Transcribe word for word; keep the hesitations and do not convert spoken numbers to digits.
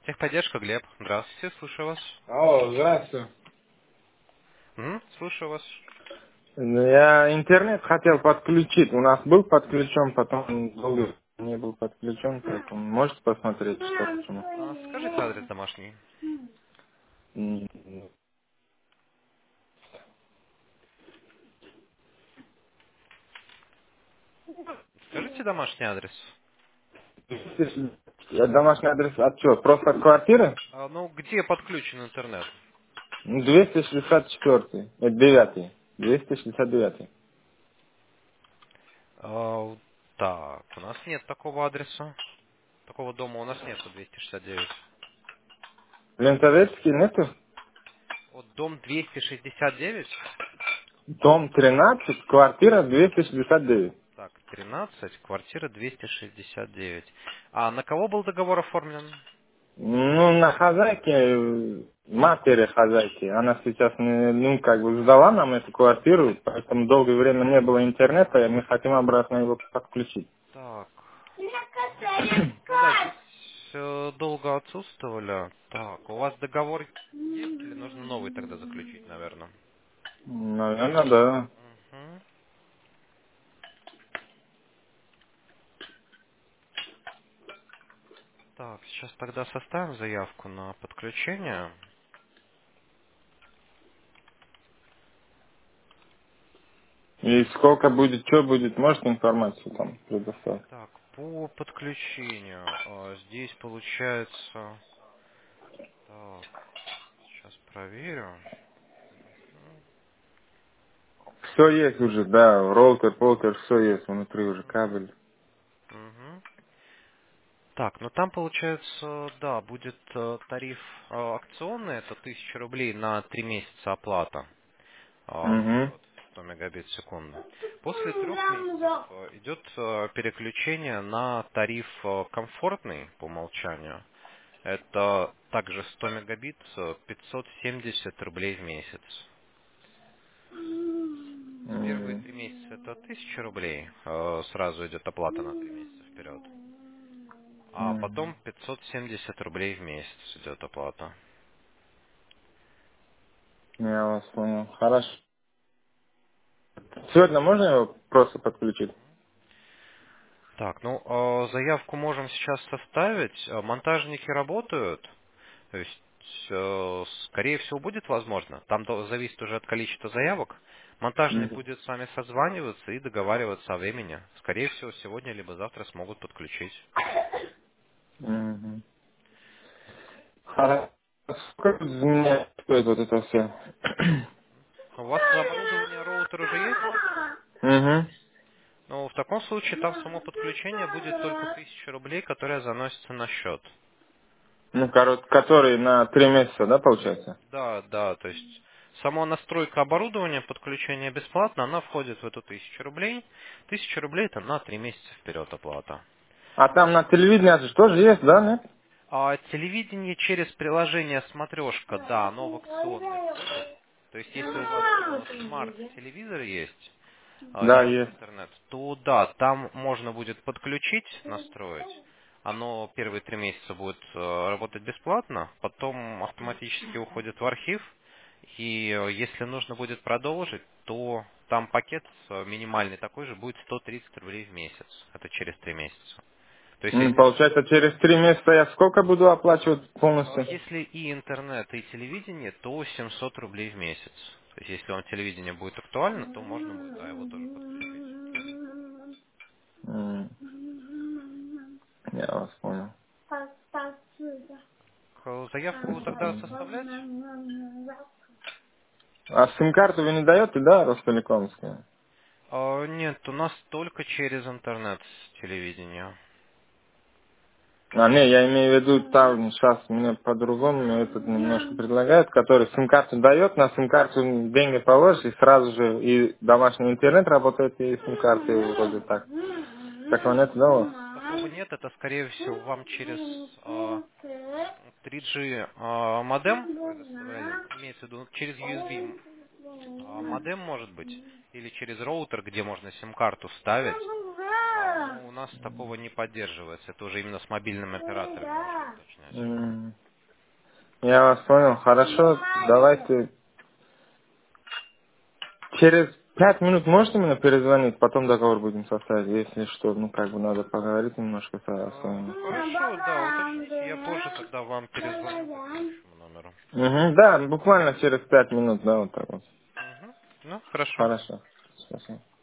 Техподдержка, Глеб. Здравствуйте, слушаю вас. Алло, здравствуйте. Мгм, слушаю вас. Я интернет хотел подключить. У нас был подключен, потом долго не был подключен, поэтому можете посмотреть, что почему. А, скажите адрес домашний. М, Скажите домашний адрес. Я домашний адрес от чего? Просто от квартиры? А, ну, где подключен интернет? двести шестьдесят четыре. Это девятый. двести шестьдесят девять. А, так, у нас нет такого адреса. Такого дома у нас нету, двести шестьдесят девять. Лентовецкий нету? Вот дом двести шестьдесят девять? Дом тринадцать, квартира двести шестьдесят девять. Так, тринадцать, квартира двести шестьдесят девять. А на кого был договор оформлен? Ну, на хозяйке, э, матери хозяйки. Она сейчас, э, ну, как бы сдала нам эту квартиру, поэтому долгое время не было интернета, и мы хотим обратно его подключить. Так, ну да, здесь э, долго отсутствовали. Так, у вас договор есть или нужно новый тогда заключить, наверное? Наверное, да. Мгм. Так, сейчас тогда составим заявку на подключение. И сколько будет, что будет, можете информацию там предоставить? Так, по подключению э, здесь получается... Так, сейчас проверю. Мгм. Все есть уже, да, роутер, полтер, все есть внутри уже, кабель. Мгм. Так, ну там получается, да, будет э, тариф э, акционный, это тысяча рублей на три месяца оплата. а, Угу. вперед, сто мегабит в секунду. После трех месяцев э, идет э, переключение на тариф э, комфортный по умолчанию. Это также сто мегабит, э, пятьсот семьдесят рублей в месяц. Первые три месяца это тысяча рублей, э, сразу идет оплата на три месяца вперед. А потом пятьсот семьдесят рублей в месяц идет оплата. Я вас понял. Хорошо. Сегодня можно его просто подключить? Так, ну э, заявку можем сейчас составить. Э, Монтажники работают. То есть, э, скорее всего, будет возможно. Там до- зависит уже от количества заявок. Монтажник Мгм. будет с вами созваниваться и договариваться о времени. Скорее всего, сегодня либо завтра смогут подключить. Мгм. Хорошо. Сколько за меня стоит вот это все? У вас оборудование роутер уже есть? Угу. Ну, в таком случае там само подключение будет только тысяча рублей, которая заносится на счет. Ну, корот, который на три месяца, да, получается? Да, да, то есть сама настройка оборудования, подключение бесплатно, она входит в эту тысячу рублей. Тысяча рублей это на три месяца вперед оплата. А там на телевидении это же тоже есть, да, нет? А телевидение через приложение «Смотрешка», да, оно в акционный входит. То есть если у вас э, смарт-телевизор есть, а, Да, есть есть. интернет, то да, там можно будет подключить, настроить. Оно первые три месяца будет э, работать бесплатно, потом автоматически уходит в архив. И э, если нужно будет продолжить, то там пакет э, минимальный такой же будет сто тридцать рублей в месяц. Это через три месяца. То есть М, если Получается, через три месяца я сколько буду оплачивать А полностью? если и интернет, и телевидение, то семьсот рублей в месяц. То есть если вам телевидение будет актуально, то можно будет, да, его тоже подключить. М, Я вас понял. Э, Заявку тогда составлять? А сим-карту вы не даете, да, Ростелекомская? А, нет, у нас только через интернет телевидение. А, не, я имею в виду, там сейчас мне по-другому этот немножко предлагают, который сим-карту дает, на сим-карту деньги положишь, и сразу же и домашний интернет работает, и сим-карты вроде так. Такого нет, да, у вас? Такого нет, это скорее всего вам через а, три джи а, модем предоставляли, имеется в виду через ю эс би а, модем может быть, или через роутер, где можно сим-карту вставить. А, ну, у нас такого не поддерживается. Это уже именно с мобильными операторами нужно уточнять. Я вас понял. Хорошо, давайте через пять минут можете мне перезвонить, потом договор будем составить. Если что, ну как бы надо поговорить немножко со с Э, вами. Хорошо, да, уточните. Я позже тогда вам перезвоню по текущему номеру. Угу, да, буквально через пять минут, да, вот так вот. Угу. Ну, хорошо. Хорошо. Спасибо.